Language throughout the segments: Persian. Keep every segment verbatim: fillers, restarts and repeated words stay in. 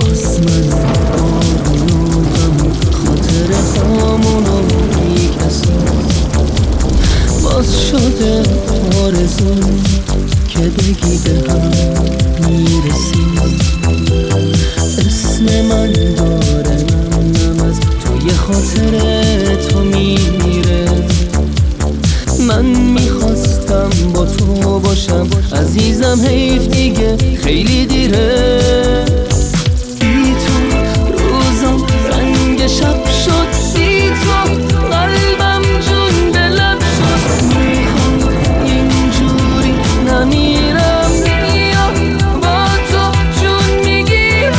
باز من آروم خاطر هامونو میکسم، باز شده آرزون که بگی به هم میرسیم. اسم من داره نم از توی خاطر تو میره. من میخواستم با تو باشم عزیزم، حیف دیگه خیلی دیره. بی تو روزم رنگ شب شد، بی تو قلبم جون به لب شد. میخوام اینجوری نمیرم، بیا با تو جون میگیرم.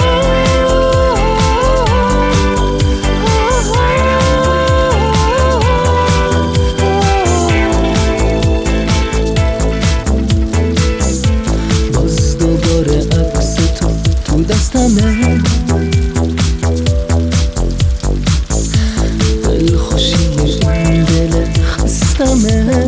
باز دوباره عکس تو تو دستمه، دلخوشی این دل خستمه.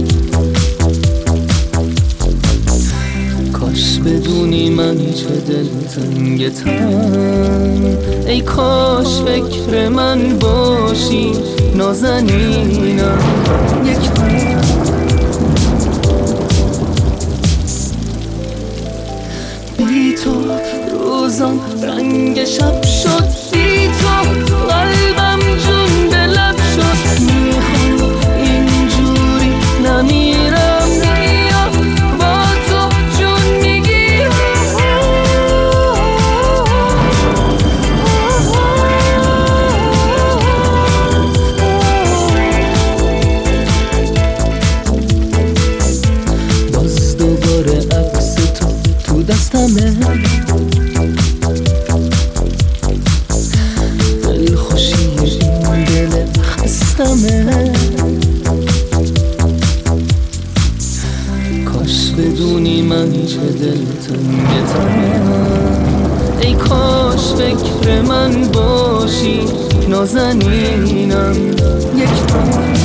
کاش بدونی من چه دلتنگتم، ای کاش فکر من باشی نازنینم. یک بار بی تو روزم رنگ شب شد، بی تو قلبم جون به لب شد. میخوام اینجوری نمیرم، بیا با تو جون میگیرم. باز دوباره عکس تو تو دستمه، دلخوشی این دل خستمه. کاش بدونی من چه دلتنگتم، ای کاش فکر من باشی نازنینم. یک بار